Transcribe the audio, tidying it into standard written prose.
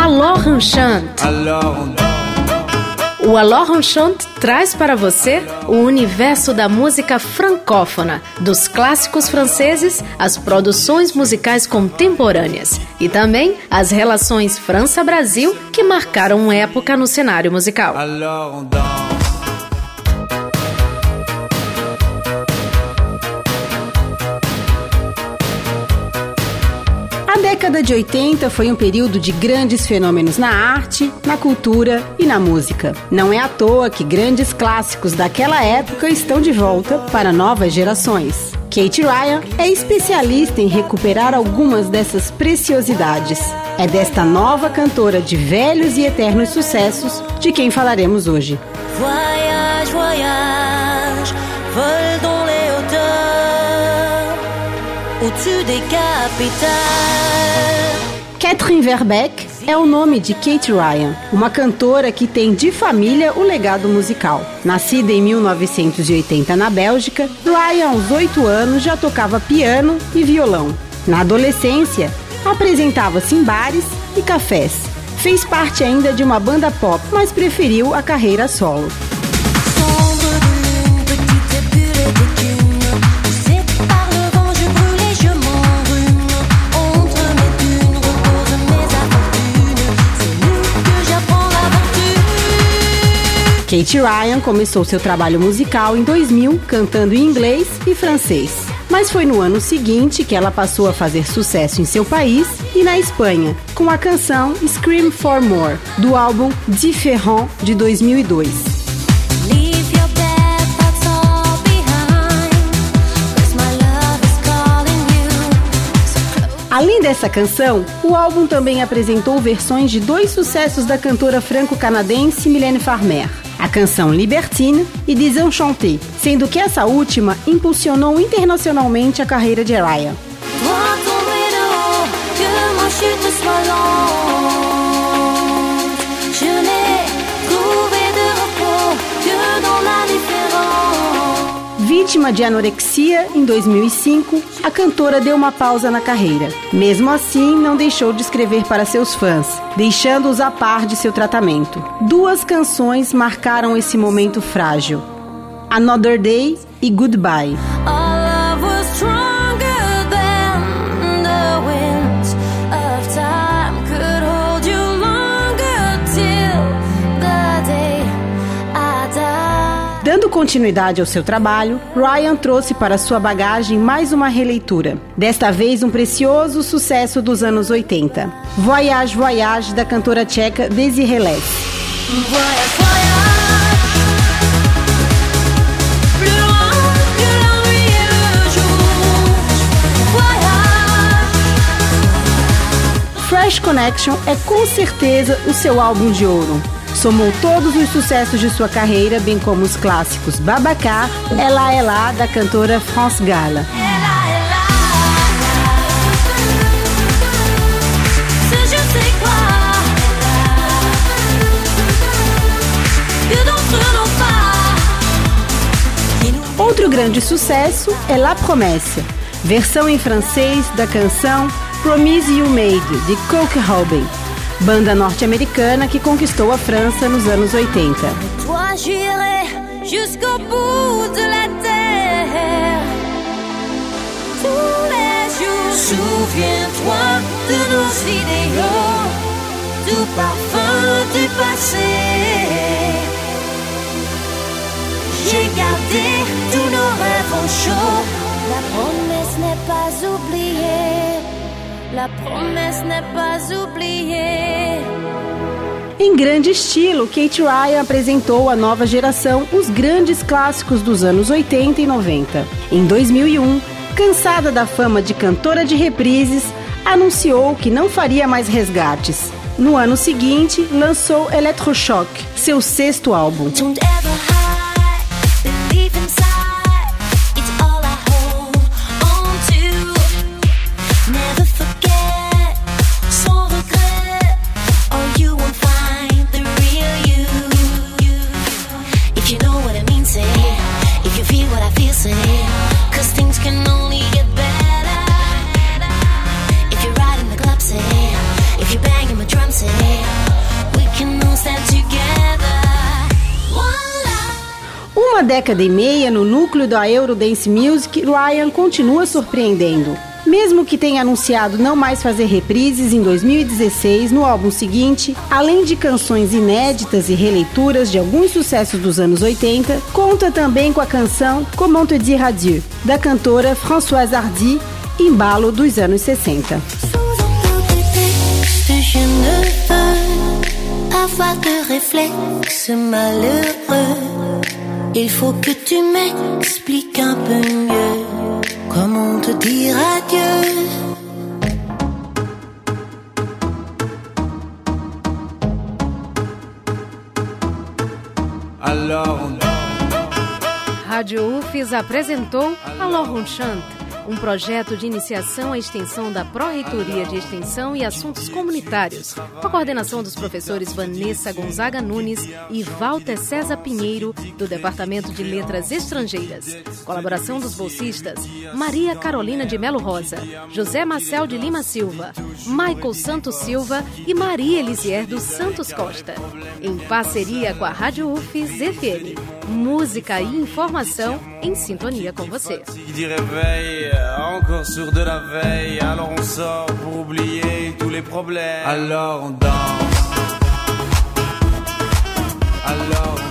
Alors on chante. O Alors on chante traz para você o universo da música francófona, dos clássicos franceses às produções musicais contemporâneas e também as relações França-Brasil que marcaram época no cenário musical. A década de 80 foi um período de grandes fenômenos na arte, na cultura e na música. Não é à toa que grandes clássicos daquela época estão de volta para novas gerações. Kate Ryan é especialista em recuperar algumas dessas preciosidades. É desta nova cantora de velhos e eternos sucessos de quem falaremos hoje. Voyage, voyage, vol dans les hauteurs, au-dessus des capitales. Catherine Verbeek é o nome de Kate Ryan, uma cantora que tem de família o legado musical. Nascida em 1980 na Bélgica, Ryan aos 8 anos já tocava piano e violão. Na adolescência, apresentava-se em bares e cafés. Fez parte ainda de uma banda pop, mas preferiu a carreira solo. Kate Ryan começou seu trabalho musical em 2000, cantando em inglês e francês. Mas foi no ano seguinte que ela passou a fazer sucesso em seu país e na Espanha, com a canção Scream for More, do álbum Différent de 2002. Além dessa canção, o álbum também apresentou versões de 2 sucessos da cantora franco-canadense Mylène Farmer, a canção Libertine e Désenchanté, sendo que essa última impulsionou internacionalmente a carreira de Ryan. Vítima de anorexia, em 2005, a cantora deu uma pausa na carreira. Mesmo assim, não deixou de escrever para seus fãs, deixando-os a par de seu tratamento. 2 canções marcaram esse momento frágil: Another Day e Goodbye. Dando continuidade ao seu trabalho, Ryan trouxe para sua bagagem mais uma releitura. Desta vez, um precioso sucesso dos anos 80. Voyage, voyage, da cantora tcheca Desirée Less. Fresh Connection é com certeza o seu álbum de ouro. Somou todos os sucessos de sua carreira, bem como os clássicos Babacar, Ela é lá, da cantora France Gall. Outro grande sucesso é La Promesse, versão em francês da canção Promise You Made, de Coke Robin, banda norte-americana que conquistou a França nos anos 80. Toi, j'irai jusqu'au bout de la terre. Tous les jours, souviens-toi de nos idéaux, du parfum du passé. J'ai gardé tous nos rêves au chaud. La promesse n'est pas oubliée. La promesse n'est pas oubliée. Em grande estilo, Kate Ryan apresentou à nova geração os grandes clássicos dos anos 80 e 90. Em 2001, cansada da fama de cantora de reprises, anunciou que não faria mais resgates. No ano seguinte, lançou Electrochoc, seu 6º álbum. If you're riding the club, say, if you're banging my drum, say. década e meia no núcleo da Eurodance Music, Ryan continua surpreendendo. Mesmo que tenha anunciado não mais fazer reprises em 2016, no álbum seguinte, além de canções inéditas e releituras de alguns sucessos dos anos 80, conta também com a canção Comment te dire adieu, da cantora Françoise Hardy, embalo dos anos 60. Je ne veux avoir de réflexe malheureux. Il faut que tu m'expliques un peu mieux comment te dire adieu. Rádio UFES apresentou Alors on chante, um projeto de iniciação à extensão da Pró-Reitoria de Extensão e Assuntos Comunitários, com a coordenação dos professores Vanessa Gonzaga Nunes e Walter César Pinheiro, do Departamento de Letras Estrangeiras. Colaboração dos bolsistas Maria Carolina de Melo Rosa, José Marcel de Lima Silva, Michael Santos Silva e Maria Elisier dos Santos Costa. Em parceria com a Rádio UFES FM. Música e informação em sintonia com você. Encore sur de la veille, alors on sort pour oublier tous les problèmes. Alors on danse, alors on